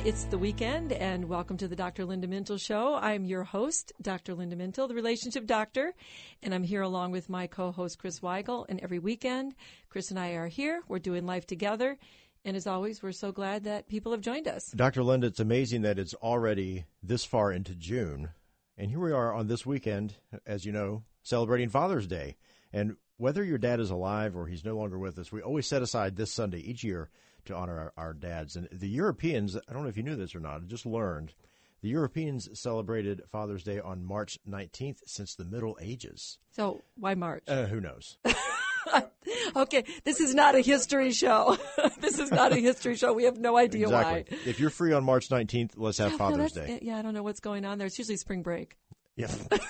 It's the weekend, and welcome to the Dr. Linda Mintle Show. I'm your host, Dr. Linda Mintle, the relationship doctor, and I'm here along with my co-host, Chris Weigel. And every weekend, Chris and I are here. We're doing life together. And as always, we're so glad that people have joined us. Dr. Linda, it's amazing that it's already this far into June. And here we are on this weekend, as you know, celebrating Father's Day. And whether your dad is alive or he's no longer with us, we always set aside this Sunday each year to honor our dads. And the Europeans, I don't know if you knew this or not, I just learned, the Europeans celebrated Father's Day on March 19th since the Middle Ages. So why March? Who knows? Okay, this is not a history show. This is not a history show. We have no idea exactly. why. If you're free on March 19th, let's have Father's Day. Yeah, I don't know what's going on there. It's usually spring break. Yeah.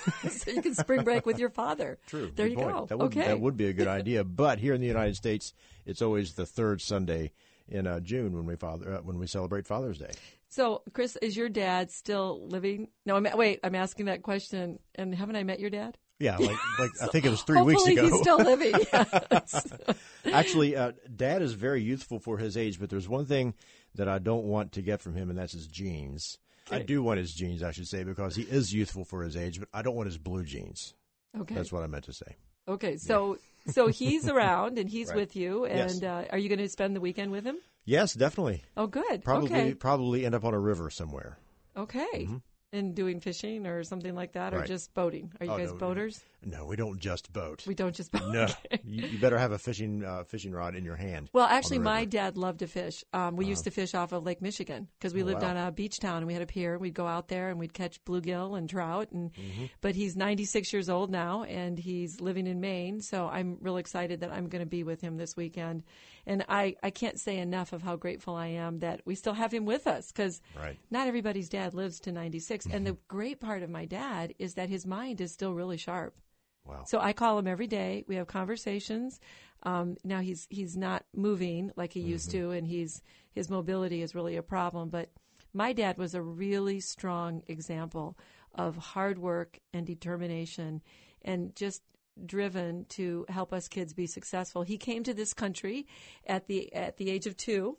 So you can spring break with your father. True. There Good you point. go. That would be a good idea. But here in the United States, it's always the third Sunday in June when we celebrate Father's Day. So, Chris, is your dad still living? No, I'm asking that question. And haven't I met your dad? Yeah, like I think it was 3 weeks ago. Hopefully he's still living. Yes. Actually, Dad is very youthful for his age, but there's one thing that I don't want to get from him, and that's his genes. Okay. I do want his genes, I should say, because he is youthful for his age, but I don't want his blue genes. Okay. That's what I meant to say. Okay, so he's around, and he's right. with you, and yes. Are you going to spend the weekend with him? Yes, definitely. Oh, good. Probably end up on a river somewhere. Okay. Mm-hmm. And doing fishing or something like that, or right. just boating? Are you guys boaters? No, we don't just boat. We don't just boat. No, you better have a fishing rod in your hand. Well, actually, my dad loved to fish. We used to fish off of Lake Michigan because we lived on a beach town, and we had a pier. We'd go out there and we'd catch bluegill and trout. But he's 96 years old now, and he's living in Maine. So I'm real excited that I'm going to be with him this weekend. And I can't say enough of how grateful I am that we still have him with us, because not everybody's dad lives to 96. And the great part of my dad is that his mind is still really sharp. Wow. So I call him every day. We have conversations. Now he's not moving like he used to, and his mobility is really a problem. But my dad was a really strong example of hard work and determination, and just driven to help us kids be successful. He came to this country at the age of 2.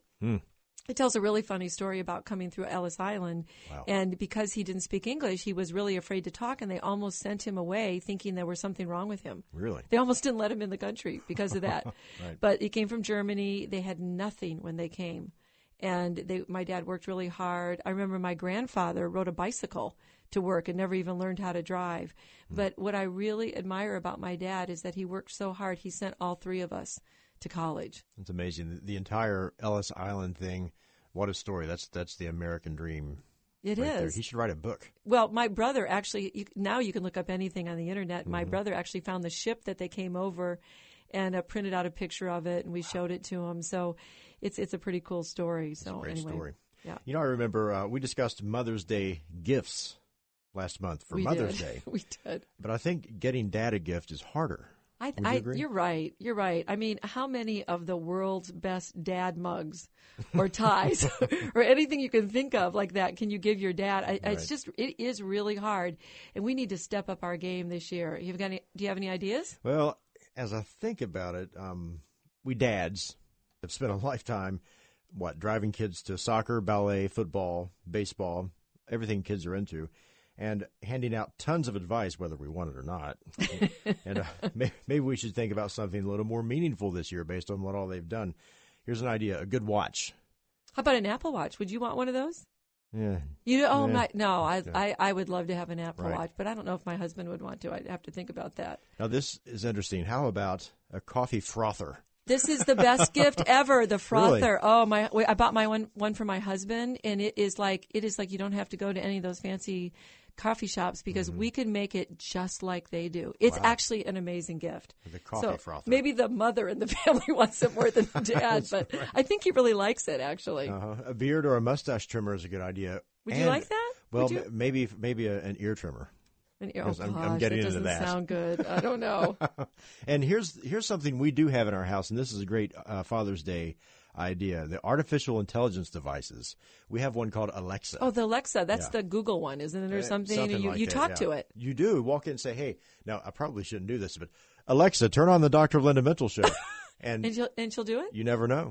It tells a really funny story about coming through Ellis Island. Wow. And because he didn't speak English, he was really afraid to talk, and they almost sent him away thinking there was something wrong with him. Really? They almost didn't let him in the country because of that. Right. But he came from Germany. They had nothing when they came. And my dad worked really hard. I remember my grandfather rode a bicycle to work and never even learned how to drive. But what I really admire about my dad is that he worked so hard. He sent all 3 of us to college. It's amazing. The entire Ellis Island thing, what a story. That's the American dream. It right is. There. He should write a book. Well, my brother actually, now you can look up anything on the Internet. My brother actually found the ship that they came over and printed out a picture of it, and we showed it to him. So it's a pretty cool story. It's a great anyway, story. Yeah. You know, I remember we discussed Mother's Day gifts last month for Mother's Day. We did. But I think getting Dad a gift is harder. Would you agree? You're right. You're right. I mean, how many of the world's best dad mugs or ties or anything you can think of like that can you give your dad? It is really hard, and we need to step up our game this year. Do you have any ideas? Well, as I think about it, we dads have spent a lifetime, driving kids to soccer, ballet, football, baseball, everything kids are into, and handing out tons of advice, whether we want it or not. And maybe we should think about something a little more meaningful this year based on what all they've done. Here's an idea, a good watch. How about an Apple Watch? Would you want one of those? Yeah. I would love to have an Apple Watch, but I don't know if my husband would want to. I'd have to think about that. Now, this is interesting. How about a coffee frother? This is the best gift ever, the frother. Really? Oh, I bought my one for my husband, and it is like you don't have to go to any of those fancy coffee shops because we can make it just like they do. It's actually an amazing gift. The coffee frother. Maybe the mother in the family wants it more than the dad, but I think he really likes it, actually. A beard or a mustache trimmer is a good idea. Would you like that? Well, maybe an ear trimmer. I'm getting into that. Doesn't sound good. I don't know. And here's something we do have in our house, and this is a great Father's Day idea. The artificial intelligence devices. We have one called Alexa. Oh, the Alexa. That's the Google one, isn't it, or something? You talk to it. You do. Walk in and say, hey, now I probably shouldn't do this, but Alexa, turn on the Dr. Linda Mintle show. And she'll do it? You never know.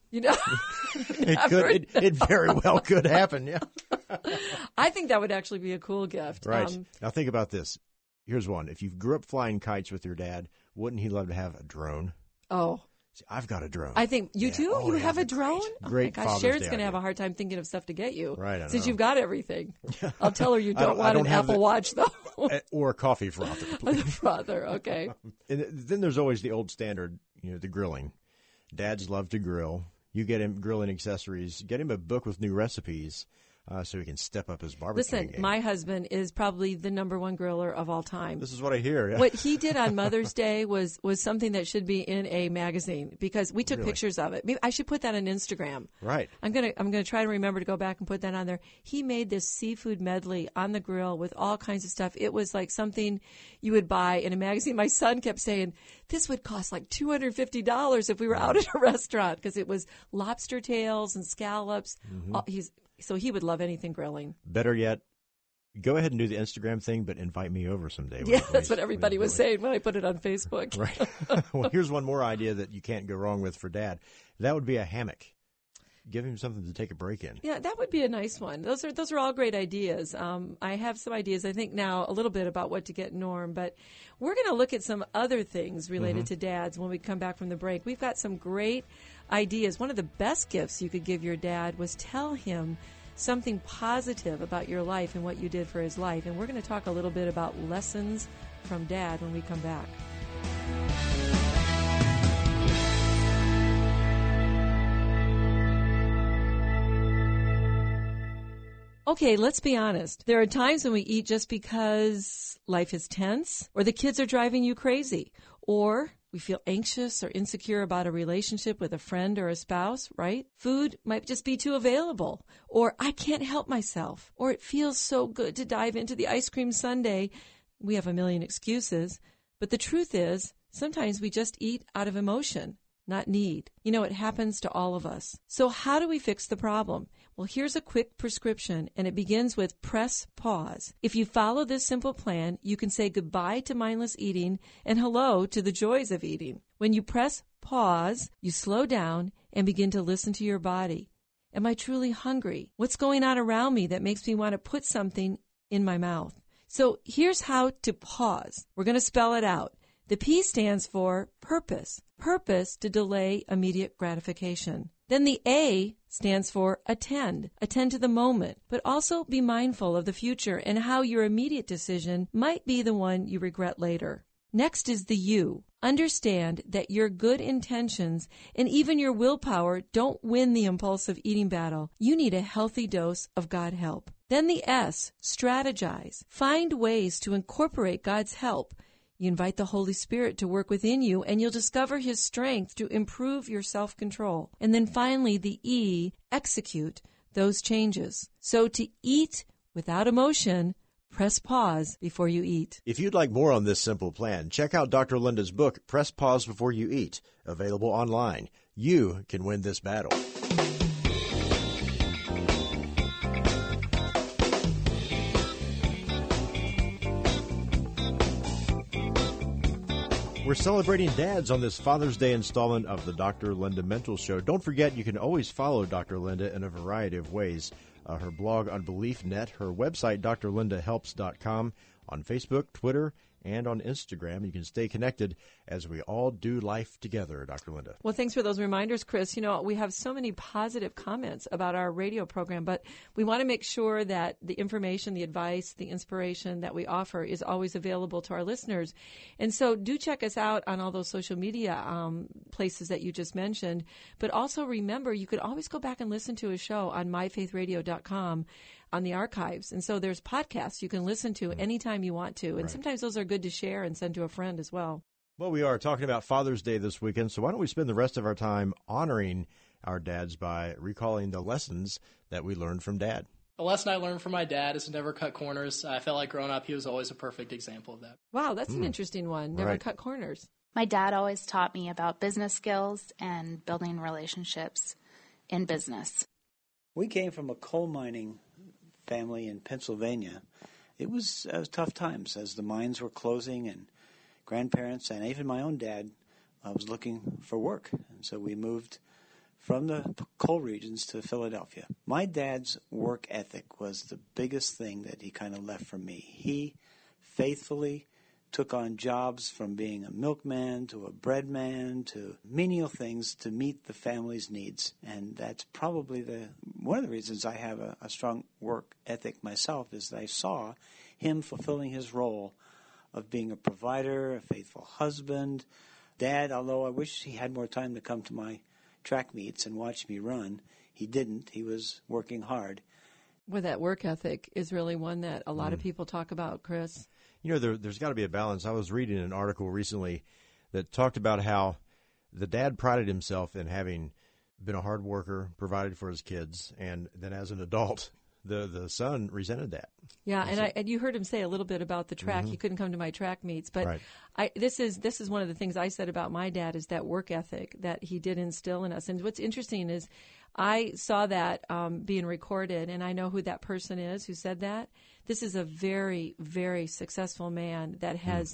You know, It very well could happen. Yeah. I think that would actually be a cool gift. Right. Now think about this. Here's one. If you grew up flying kites with your dad, wouldn't he love to have a drone? Oh. See, I've got a drone. I think you do? Oh, you yeah, have a drone? Great oh my gosh, Sharon's going to have a hard time thinking of stuff to get you. Right, since know. you've got everything. I'll tell her you don't want an Apple Watch, though. Or a coffee frother, please. Frother, okay. And then there's always the old standard, the grilling. Dads love to grill. You get him grilling accessories. Get him a book with new recipes so he can step up his barbecue game. My husband is probably the number one griller of all time. This is what I hear. Yeah. What he did on Mother's Day was something that should be in a magazine because we took pictures of it. Maybe I should put that on Instagram. Right. I'm gonna try to remember to go back and put that on there. He made this seafood medley on the grill with all kinds of stuff. It was like something you would buy in a magazine. My son kept saying, this would cost like $250 if we were out at a restaurant because it was lobster tails and scallops. Mm-hmm. So he would love anything grilling. Better yet, go ahead and do the Instagram thing, but invite me over someday. Yeah, that's what everybody was saying when I put it on Facebook. Right. Well, here's one more idea that you can't go wrong with for Dad. That would be a hammock. Give him something to take a break in. Yeah, that would be a nice one. Those are all great ideas. I have some ideas, I think, now a little bit about what to get Norm, but we're going to look at some other things related to dads when we come back from the break. We've got some great ideas. One of the best gifts you could give your dad was tell him something positive about your life and what you did for his life. And we're going to talk a little bit about lessons from Dad when we come back. Okay, let's be honest. There are times when we eat just because life is tense, or the kids are driving you crazy, or we feel anxious or insecure about a relationship with a friend or a spouse, right? Food might just be too available, or I can't help myself, or it feels so good to dive into the ice cream sundae. We have a million excuses, but the truth is, sometimes we just eat out of emotion, not need. It happens to all of us. So how do we fix the problem? Well, here's a quick prescription, and it begins with press pause. If you follow this simple plan, you can say goodbye to mindless eating and hello to the joys of eating. When you press pause, you slow down and begin to listen to your body. Am I truly hungry? What's going on around me that makes me want to put something in my mouth? So here's how to pause. We're going to spell it out. The P stands for purpose. Purpose to delay immediate gratification. Then the A stands for attend. Attend to the moment, but also be mindful of the future and how your immediate decision might be the one you regret later. Next is the U. Understand that your good intentions and even your willpower don't win the impulsive eating battle. You need a healthy dose of God help. Then the S, strategize. Find ways to incorporate God's help. You invite the Holy Spirit to work within you, and you'll discover His strength to improve your self-control. And then finally, the E, execute those changes. So to eat without emotion, press pause before you eat. If you'd like more on this simple plan, check out Dr. Linda's book, Press Pause Before You Eat, available online. You can win this battle. We're celebrating dads on this Father's Day installment of the Dr. Linda Mental Show. Don't forget, you can always follow Dr. Linda in a variety of ways. Her blog on BeliefNet, her website, drlindahelps.com, on Facebook, Twitter, and on Instagram. You can stay connected as we all do life together, Dr. Linda. Well, thanks for those reminders, Chris. We have so many positive comments about our radio program, but we want to make sure that the information, the advice, the inspiration that we offer is always available to our listeners. And so do check us out on all those social media places that you just mentioned. But also remember, you could always go back and listen to a show on myfaithradio.com on the archives. And so there's podcasts you can listen to anytime you want to. And sometimes those are good to share and send to a friend as well. Well, we are talking about Father's Day this weekend, so why don't we spend the rest of our time honoring our dads by recalling the lessons that we learned from Dad. The lesson I learned from my dad is to never cut corners. I felt like growing up, he was always a perfect example of that. Wow, that's an interesting one. Never cut corners. My dad always taught me about business skills and building relationships in business. We came from a coal mining family in Pennsylvania. It was tough times as the mines were closing, and grandparents and even my own dad was looking for work. And so we moved from the coal regions to Philadelphia. My dad's work ethic was the biggest thing that he kind of left from me. He faithfully took on jobs from being a milkman to a bread man to menial things to meet the family's needs. And that's probably one of the reasons I have a strong work ethic myself, is that I saw him fulfilling his role of being a provider, a faithful husband, dad, although I wish he had more time to come to my track meets and watch me run. He didn't. He was working hard. Well, that work ethic is really one that a lot of people talk about, Chris. You know, there's got to be a balance. I was reading an article recently that talked about how the dad prided himself in having been a hard worker, provided for his kids, and then as an adult, the son resented that. Yeah, and you heard him say a little bit about the track. He couldn't come to my track meets, but right. This is one of the things I said about my dad, is that work ethic that he did instill in us. And what's interesting is I saw that being recorded, and I know who that person is who said that. This is a very, very successful man that has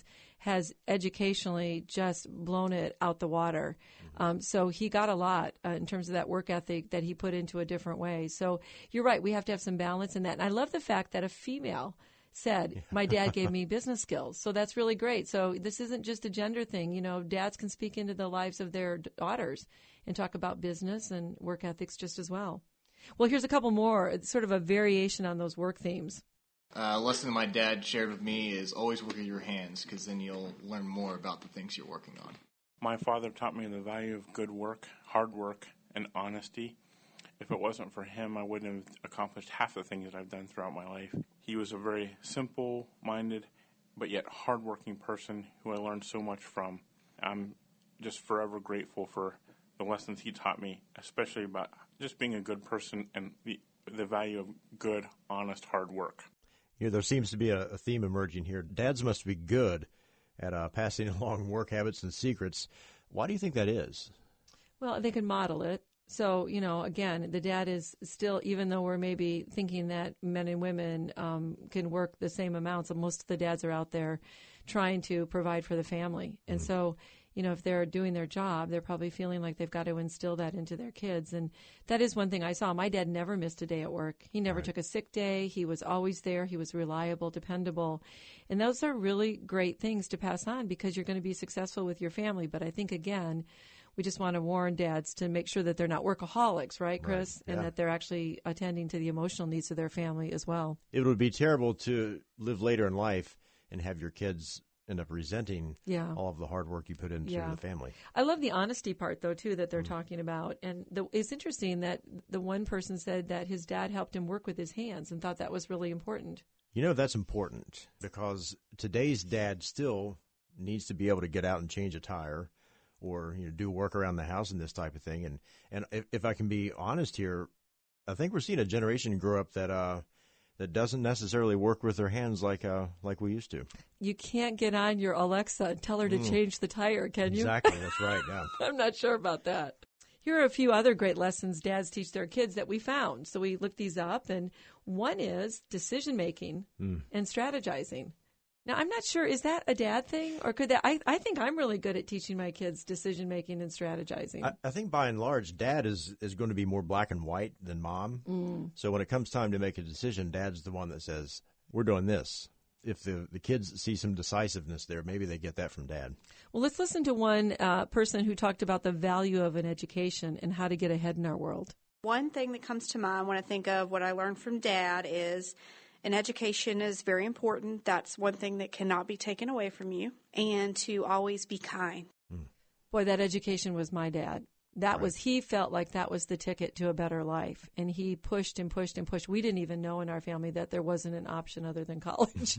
educationally just blown it out the water. So he got a lot in terms of that work ethic that he put into a different way. So you're right. We have to have some balance in that. And I love the fact that a female said, my dad gave me business skills. So that's really great. So this isn't just a gender thing. You know, dads can speak into the lives of their daughters and talk about business and work ethics just as well. Well, here's a couple more. It's sort of a variation on those work themes. A lesson that my dad shared with me is always work with your hands, because then you'll learn more about the things you're working on. My father taught me the value of good work, hard work, and honesty. If it wasn't for him, I wouldn't have accomplished half the things that I've done throughout my life. He was a very simple-minded, but yet hardworking person who I learned so much from. I'm just forever grateful for the lessons he taught me, especially about just being a good person and the value of good, honest, hard work. You know, there seems to be a theme emerging here. Dads must be good at passing along work habits and secrets. Why do you think that is? Well, they can model it. So, you know, again, the dad is still, even though we're maybe thinking that men and women can work the same amounts, most of the dads are out there trying to provide for the family. And so, you know, if they're doing their job, they're probably feeling like they've got to instill that into their kids. And that is one thing I saw. My dad never missed a day at work. He never took a sick day. He was always there. He was reliable, dependable. And those are really great things to pass on, because you're going to be successful with your family. But I think, again, we just want to warn dads to make sure that they're not workaholics, right, Chris? Right. Yeah. And that they're actually attending to the emotional needs of their family as well. It would be terrible to live later in life and have your kids end up resenting all of the hard work you put into the family. I love the honesty part, though, too, that they're talking about. And it's interesting that the one person said that his dad helped him work with his hands and thought that was really important. You know, that's important, because today's dad still needs to be able to get out and change a tire, or, you know, do work around the house and this type of thing. And if I can be honest here, I think we're seeing a generation grow up that doesn't necessarily work with their hands like we used to. You can't get on your Alexa and tell her to change the tire, can you? Exactly, that's right. Yeah. I'm not sure about that. Here are a few other great lessons dads teach their kids that we found. So we looked these up, and one is decision-making and strategizing. Now, I'm not sure, is that a dad thing? Or could that, I think I'm really good at teaching my kids decision-making and strategizing. I think by and large, dad is going to be more black and white than mom. So when it comes time to make a decision, dad's the one that says, we're doing this. If the kids see some decisiveness there, maybe they get that from dad. Well, let's listen to one person who talked about the value of an education and how to get ahead in our world. One thing that comes to mind when I think of what I learned from Dad is an education is very important. That's one thing that cannot be taken away from you, and to always be kind. Boy, that education was my dad. That was, he felt like that was the ticket to a better life. And he pushed and pushed and pushed. We didn't even know in our family that there wasn't an option other than college.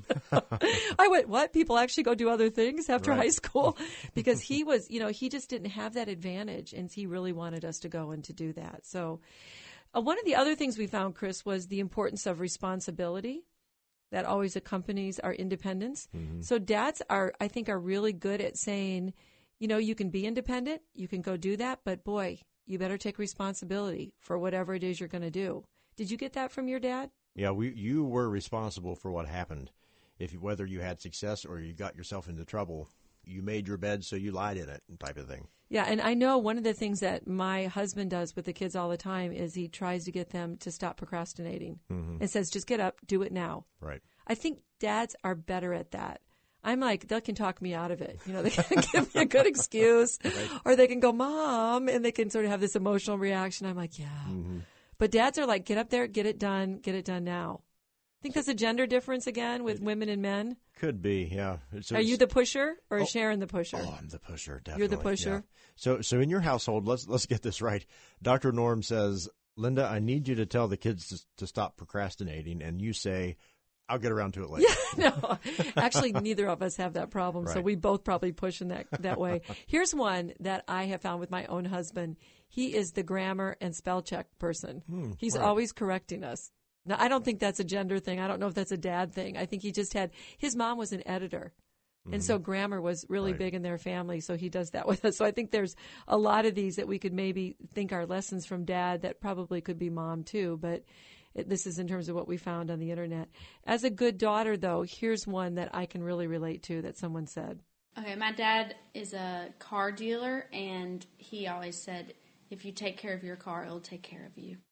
I went, what? People actually go do other things after high school? Because he was, you know, he just didn't have that advantage. And he really wanted us to go and to do that. So one of the other things we found, Chris, was the importance of responsibility that always accompanies our independence. So dads I think are really good at saying, you know, you can be independent, you can go do that, but boy, you better take responsibility for whatever it is you're going to do. Did you get that from your dad? Yeah, you were responsible for what happened. Whether you had success or you got yourself into trouble, you made your bed, so you lied in it type of thing. Yeah, and I know one of the things that my husband does with the kids all the time is he tries to get them to stop procrastinating and says, just get up, do it now. Right. I think dads are better at that. I'm like, they can talk me out of it. You know, they can give me a good excuse or they can go, Mom, and they can sort of have this emotional reaction. I'm like, yeah. But dads are like, get up there, get it done now. Think there's a gender difference again with women and men? Could be, yeah. Are you the pusher or is Sharon the pusher? Oh, I'm the pusher, definitely. You're the pusher? Yeah. So in your household, let's get this right. Dr. Norm says, Linda, I need you to tell the kids to stop procrastinating, and you say, I'll get around to it later. Yeah, no. Actually, neither of us have that problem, so we both probably push in that way. Here's one that I have found with my own husband. He is the grammar and spell check person. He's always correcting us. Now, I don't think that's a gender thing. I don't know if that's a dad thing. I think he just his mom was an editor. And so grammar was really big in their family, so he does that with us. So I think there's a lot of these that we could maybe think are lessons from dad that probably could be mom too, but this is in terms of what we found on the internet. As a good daughter, though, here's one that I can really relate to that someone said. Okay, my dad is a car dealer, and he always said, if you take care of your car, it'll take care of you.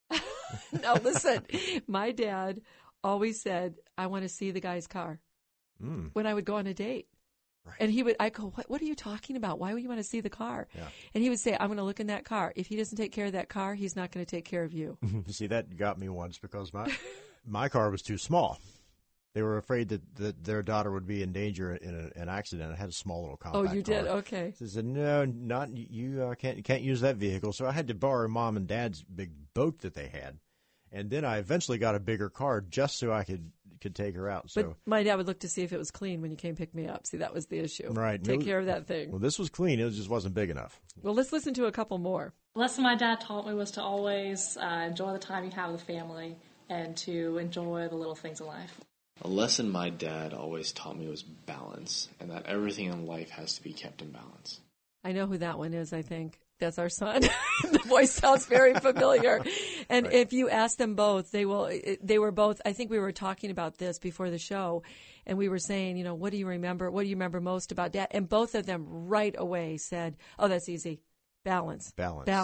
No, listen, my dad always said, I want to see the guy's car when I would go on a date. Right. And I go, what are you talking about? Why would you want to see the car? Yeah. And he would say, I'm going to look in that car. If he doesn't take care of that car, he's not going to take care of you. See, that got me once because my car was too small. They were afraid that their daughter would be in danger in an accident. I had a small little compact car. Oh, you did? Okay. So I said, no, not you. Can't use that vehicle. So I had to borrow Mom and Dad's big boat that they had, and then I eventually got a bigger car just so I could take her out. So, but my dad would look to see if it was clean when you came pick me up. See, that was the issue. Right. Take care of that thing. Well, this was clean. It just wasn't big enough. Well, let's listen to a couple more. The lesson my dad taught me was to always enjoy the time you have with family and to enjoy the little things in life. A lesson my dad always taught me was balance, and that everything in life has to be kept in balance. I know who that one is, I think. That's our son. The voice sounds very familiar. And if you ask them both, they were both, I think we were talking about this before the show, and we were saying, you know, what do you remember most about Dad? And both of them right away said, oh, that's easy. Balance.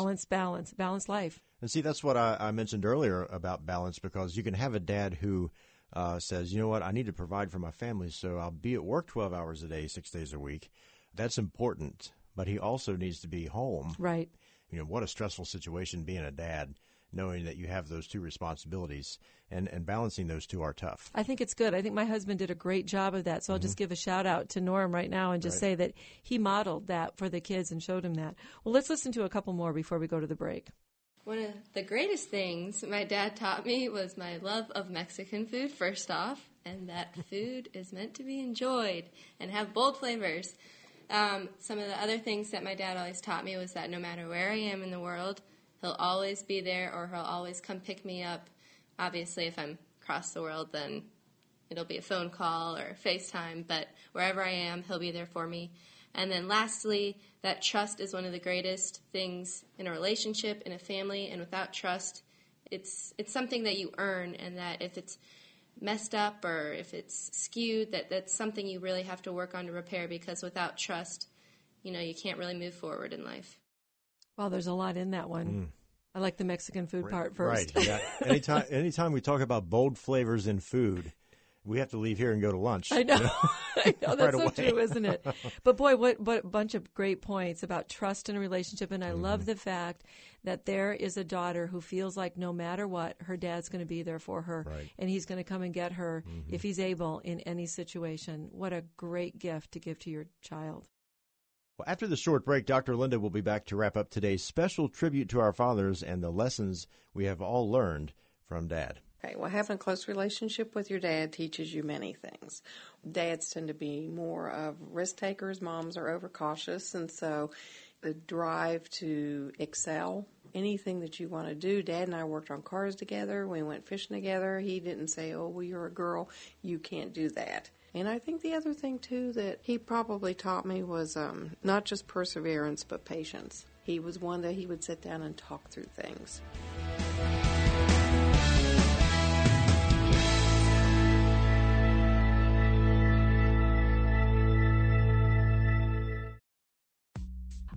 Balance life. And see, that's what I mentioned earlier about balance, because you can have a dad who says, you know what, I need to provide for my family, so I'll be at work 12 hours a day, 6 days a week. That's important, but he also needs to be home. Right. You know, what a stressful situation being a dad, knowing that you have those two responsibilities, and balancing those two are tough. I think it's good. I think my husband did a great job of that, so I'll just give a shout-out to Norm right now and just say that he modeled that for the kids and showed him that. Well, let's listen to a couple more before we go to the break. One of the greatest things my dad taught me was my love of Mexican food, first off, and that food is meant to be enjoyed and have bold flavors. Some of the other things that my dad always taught me was that no matter where I am in the world, he'll always be there, or he'll always come pick me up. Obviously, if I'm across the world, then it'll be a phone call or FaceTime, but wherever I am, he'll be there for me. And then lastly, that trust is one of the greatest things in a relationship, in a family, and without trust, it's something that you earn, and that if it's messed up or if it's skewed, that's something you really have to work on to repair, because without trust, you know, you can't really move forward in life. Well, there's a lot in that one. I like the Mexican food part first. Right, yeah. Anytime we talk about bold flavors in food, we have to leave here and go to lunch. I know. You know? I know. That's right so true, isn't it? But boy, what a bunch of great points about trust in a relationship. And I love the fact that there is a daughter who feels like no matter what, her dad's going to be there for her. Right. And he's going to come and get her if he's able in any situation. What a great gift to give to your child. Well, after the short break, Dr. Linda will be back to wrap up today's special tribute to our fathers and the lessons we have all learned from Dad. Okay, well, having a close relationship with your dad teaches you many things. Dads tend to be more of risk takers. Moms are overcautious, and so the drive to excel, anything that you want to do. Dad and I worked on cars together. We went fishing together. He didn't say, oh, well, you're a girl, you can't do that. And I think the other thing, too, that he probably taught me was not just perseverance, but patience. He was one that he would sit down and talk through things.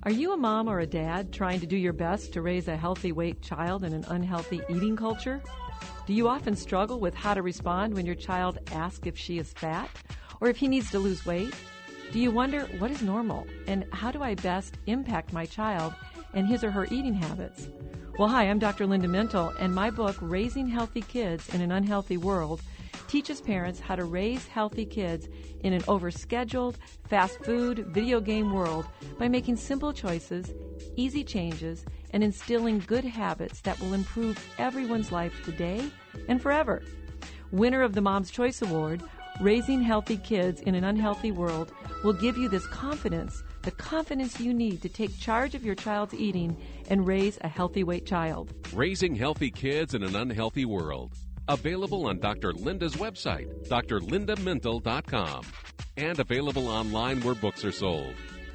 Are you a mom or a dad trying to do your best to raise a healthy weight child in an unhealthy eating culture? Do you often struggle with how to respond when your child asks if she is fat or if he needs to lose weight? Do you wonder what is normal and how do I best impact my child and his or her eating habits? Well, hi, I'm Dr. Linda Mintle, and my book, Raising Healthy Kids in an Unhealthy World, teaches parents how to raise healthy kids in an overscheduled, fast food, video game world by making simple choices, easy changes, and instilling good habits that will improve everyone's life today and forever. Winner of the Mom's Choice Award, Raising Healthy Kids in an Unhealthy World will give you this confidence, the confidence you need to take charge of your child's eating and raise a healthy weight child. Raising Healthy Kids in an Unhealthy World. Available on Dr. Linda's website, drlindamintle.com, and available online where books are sold.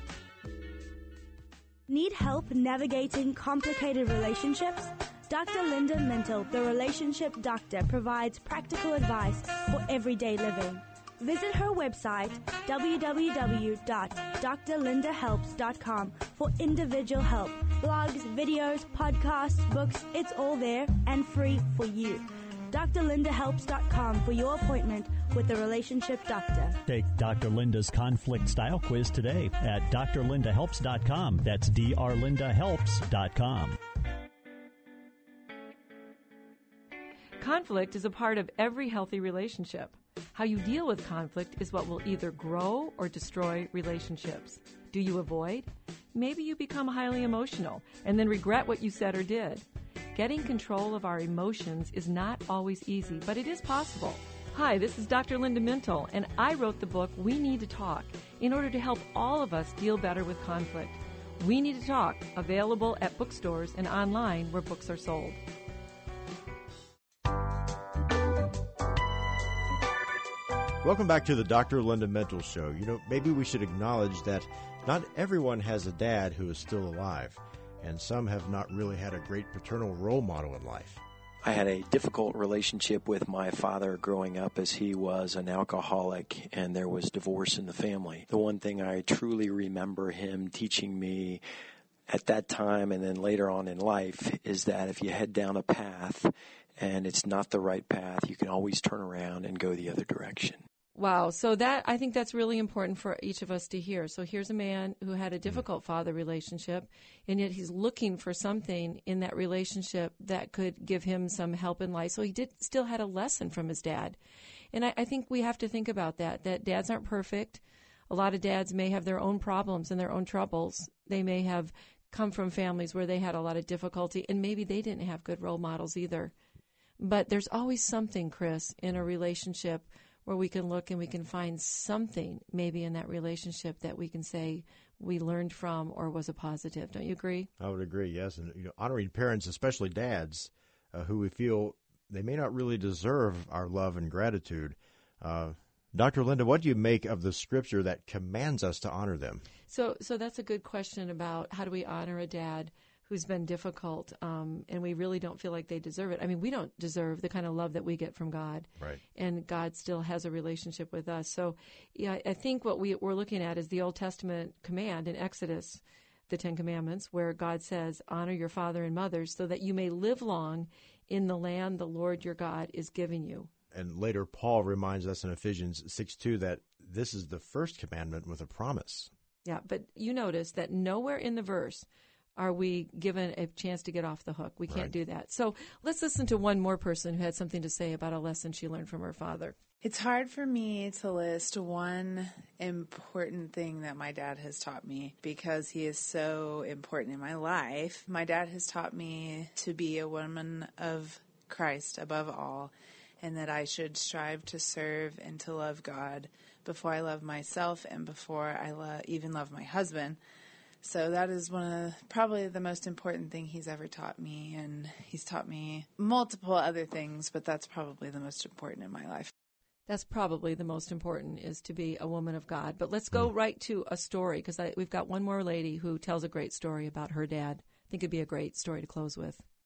Need help navigating complicated relationships? Dr. Linda Mintle, the relationship doctor, provides practical advice for everyday living. Visit her website, www.drlindahelps.com, for individual help. Blogs, videos, podcasts, books, it's all there and free for you. drlindahelps.com for your appointment with the relationship doctor. Take Dr. Linda's conflict style quiz today at drlindahelps.com. That's drlindahelps.com. Conflict is a part of every healthy relationship. How you deal with conflict is what will either grow or destroy relationships. Do you avoid? Maybe you become highly emotional and then regret what you said or did. Getting control of our emotions is not always easy, but it is possible. Hi, this is Dr. Linda Mintle, and I wrote the book We Need to Talk in order to help all of us deal better with conflict. We Need to Talk, available at bookstores and online where books are sold. Welcome back to the Dr. Linda Mintle Show. Maybe we should acknowledge that not everyone has a dad who is still alive, and some have not really had a great paternal role model in life. I had a difficult relationship with my father growing up, as he was an alcoholic and there was divorce in the family. The one thing I truly remember him teaching me at that time and then later on in life is that if you head down a path and it's not the right path, you can always turn around and go the other direction. Wow. So I think that's really important for each of us to hear. So here's a man who had a difficult father relationship, and yet he's looking for something in that relationship that could give him some help in life. So he still had a lesson from his dad. And I think we have to think about that dads aren't perfect. A lot of dads may have their own problems and their own troubles. They may have come from families where they had a lot of difficulty, and maybe they didn't have good role models either. But there's always something, Chris, in a relationship where we can look and we can find something maybe in that relationship that we can say we learned from or was a positive. Don't you agree? I would agree, yes. And honoring parents, especially dads, who we feel they may not really deserve our love and gratitude. Dr. Linda, what do you make of the scripture that commands us to honor them? So that's a good question about how do we honor a dad who's been difficult, and we really don't feel like they deserve it. I mean, we don't deserve the kind of love that we get from God. Right. And God still has a relationship with us. So yeah, I think what we're looking at is the Old Testament command in Exodus, the Ten Commandments, where God says, honor your father and mother so that you may live long in the land the Lord your God is giving you. And later, Paul reminds us in Ephesians 6:2 that this is the first commandment with a promise. Yeah, but you notice that nowhere in the verse are we given a chance to get off the hook. We can't do that. So let's listen to one more person who had something to say about a lesson she learned from her father. It's hard for me to list one important thing that my dad has taught me because he is so important in my life. My dad has taught me to be a woman of Christ above all, and that I should strive to serve and to love God before I love myself and before I even love my husband. So that is probably the most important thing he's ever taught me, and he's taught me multiple other things, but that's probably the most important in my life. That's probably the most important, is to be a woman of God. But let's go right to a story, because we've got one more lady who tells a great story about her dad. I think it'd be a great story to close with.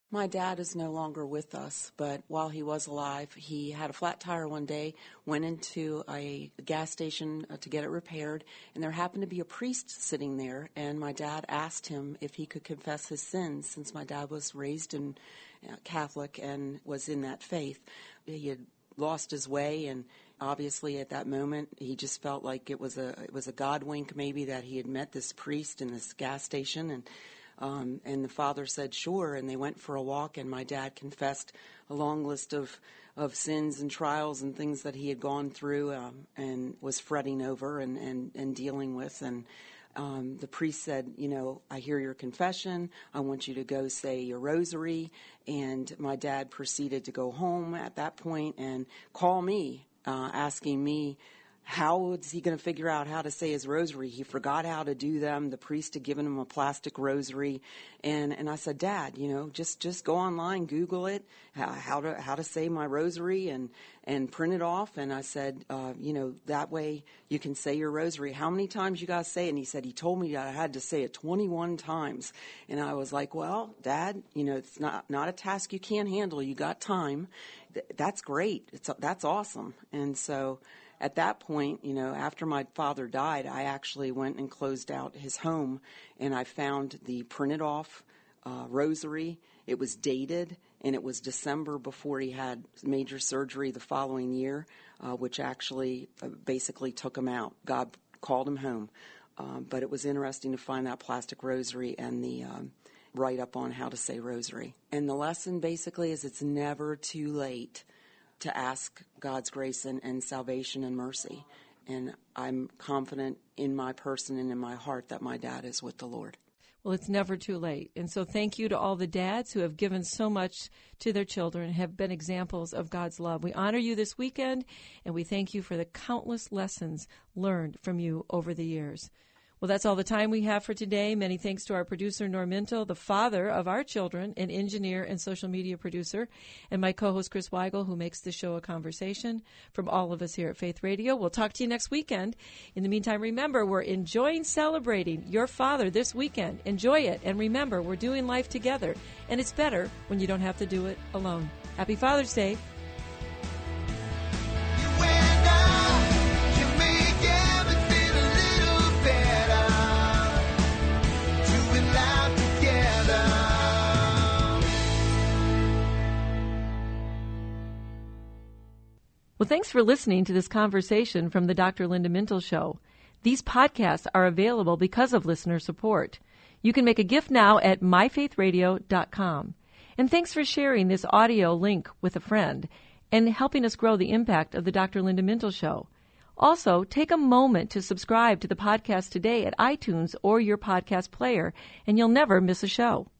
My dad is no longer with us, but while he was alive, he had a flat tire one day, went into a gas station to get it repaired, and there happened to be a priest sitting there, and my dad asked him if he could confess his sins, since my dad was raised in Catholic and was in that faith. He had lost his way, and obviously at that moment he just felt like it was a God wink maybe that he had met this priest in this gas station, and the father said, sure, and they went for a walk, and my dad confessed a long list of sins and trials and things that he had gone through and was fretting over and dealing with. And the priest said, I hear your confession. I want you to go say your rosary. And my dad proceeded to go home at that point and call me, asking me, how was he going to figure out how to say his rosary? He forgot how to do them. The priest had given him a plastic rosary. And I said, Dad, just go online, Google it, how to say my rosary and print it off. And I said, that way you can say your rosary. How many times you guys say it? And he said, he told me that I had to say it 21 times. And I was like, well, Dad, it's not a task you can't handle. You got time. That's great. That's awesome. And so at that point, after my father died, I actually went and closed out his home, and I found the printed off rosary. It was dated, and it was December before he had major surgery the following year, which actually basically took him out. God called him home. But it was interesting to find that plastic rosary and the write-up on how to say rosary. And the lesson basically is it's never too late to ask God's grace and salvation and mercy. And I'm confident in my person and in my heart that my dad is with the Lord. Well, it's never too late. And so thank you to all the dads who have given so much to their children and have been examples of God's love. We honor you this weekend, and we thank you for the countless lessons learned from you over the years. Well, that's all the time we have for today. Many thanks to our producer, Norm Minto, the father of our children, an engineer and social media producer, and my co-host, Chris Weigel, who makes the show a conversation. From all of us here at Faith Radio, we'll talk to you next weekend. In the meantime, remember, we're enjoying celebrating your father this weekend. Enjoy it. And remember, we're doing life together, and it's better when you don't have to do it alone. Happy Father's Day. Well, thanks for listening to this conversation from the Dr. Linda Mintle Show. These podcasts are available because of listener support. You can make a gift now at myfaithradio.com. And thanks for sharing this audio link with a friend and helping us grow the impact of the Dr. Linda Mintle Show. Also, take a moment to subscribe to the podcast today at iTunes or your podcast player, and you'll never miss a show.